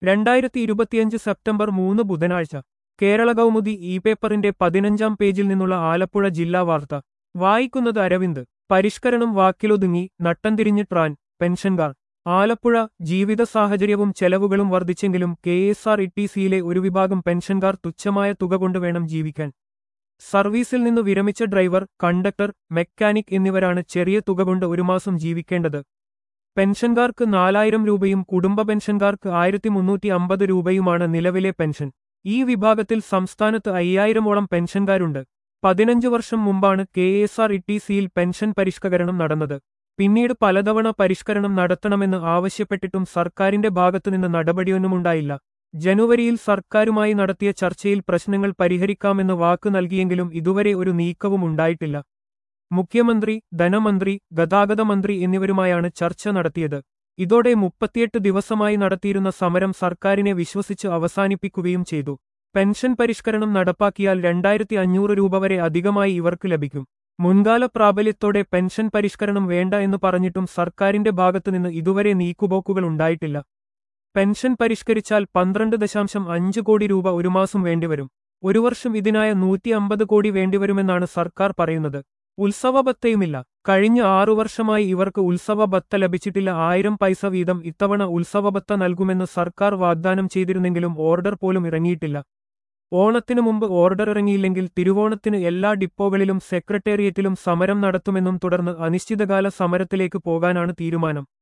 2025 September 3 ബുധനാഴ്ച കേരള കൗമുദി പേപ്പറിന്റെ 15-ാം പേജിൽ നിന്നുള്ള ആലപ്പുഴ ജില്ലാ വാർത്ത വായിക്കുന്നത് അരവിന്ദ്. പരിഷ്കരണം വാക്കിലൊതുങ്ങി, നട്ടംതിരിഞ്ഞ് ട്രാൻ പെൻഷൻകാർ. ആലപ്പുഴ. ജീവിത സാഹചര്യവും ചെലവുകളും വർദ്ധിച്ചെങ്കിലും KSRTCയിലെ ഒരു വിഭാഗം പെൻഷൻകാർ തുച്ഛമായ തുക കൊണ്ട് വേണം ജീവിക്കാൻ. സർവീസിൽ നിന്നു വിരമിച്ച ഡ്രൈവർ, കണ്ടക്ടർ, മെക്കാനിക് എന്നിവരാണ് ചെറിയ തുക കൊണ്ട് ഒരു മാസം ജീവിക്കേണ്ടത്. പെൻഷൻകാർക്ക് 4000 രൂപയും കുടുംബ പെൻഷൻകാർക്ക് 1350 രൂപയുമാണ് നിലവിലെ പെൻഷൻ. ഈ വിഭാഗത്തിൽ സംസ്ഥാനത്ത് 5000-ഓളം പെൻഷൻകാരുണ്ട്. 15 വർഷം മുമ്പാണ് KSRTCയിൽ പെൻഷൻ പരിഷ്കരണം നടന്നത്. പിന്നീട് പലതവണ പരിഷ്കരണം നടത്തണമെന്ന് ആവശ്യപ്പെട്ടിട്ടും സർക്കാരിന്റെ ഭാഗത്തുനിന്ന് നടപടിയൊന്നുമുണ്ടായില്ല. ജനുവരിയിൽ സർക്കാരുമായി നടത്തിയ ചർച്ചയിൽ പ്രശ്നങ്ങൾ പരിഹരിക്കാമെന്ന് വാക്ക് നൽകിയെങ്കിലും ഇതുവരെ ഒരു നീക്കവും ഉണ്ടായിട്ടില്ല. മുഖ്യമന്ത്രി, ധനമന്ത്രി, ഗതാഗത മന്ത്രി എന്നിവരുമായാണ് ചർച്ച നടത്തിയത്. ഇതോടെ 38 ദിവസമായി നടത്തിയിരുന്ന സമരം സർക്കാരിനെ വിശ്വസിച്ച് അവസാനിപ്പിക്കുകയും ചെയ്തു. പെൻഷൻ പരിഷ്കരണം നടപ്പാക്കിയാൽ 2500 രൂപ വരെ അധികമായി ഇവർക്ക് ലഭിക്കും. മുൻകാല പ്രാബല്യത്തോടെ പെൻഷൻ പരിഷ്കരണം വേണ്ട എന്ന് പറഞ്ഞിട്ടും സർക്കാരിന്റെ ഭാഗത്തുനിന്ന് ഇതുവരെ നീക്കുപോക്കുകൾ ഉണ്ടായിട്ടില്ല. പെൻഷൻ പരിഷ്കരിച്ചാൽ 12.5 കോടി രൂപ ഒരു മാസം വേണ്ടിവരും. ഒരു വർഷം ഇതിനായ 150 കോടി വേണ്ടിവരുമെന്നാണ് സർക്കാർ പറയുന്നത്. ഉത്സവ ഭത്തയുമില്ല. കഴിഞ്ഞ 6 വർഷമായി ഇവർക്ക് ഉത്സവ ഭത്ത ലഭിച്ചിട്ടില്ല. 1000 പൈസ വീതം ഇത്തവണ ഉത്സവ ഭത്ത നൽകുമെന്ന് സർക്കാർ വാഗ്ദാനം ചെയ്തിരുന്നെങ്കിലും ഓർഡർ പോലും ഇറങ്ങിയിട്ടില്ല. ഓണത്തിനു മുമ്പ് ഓർഡർ ഇറങ്ങിയില്ലെങ്കിൽ തിരുവോണത്തിന് എല്ലാ ഡിപ്പോകളിലും സെക്രട്ടേറിയറ്റിലും സമരം നടത്തുമെന്നും തുടർന്ന് അനിശ്ചിതകാല സമരത്തിലേക്ക് പോകാനാണ് തീരുമാനം.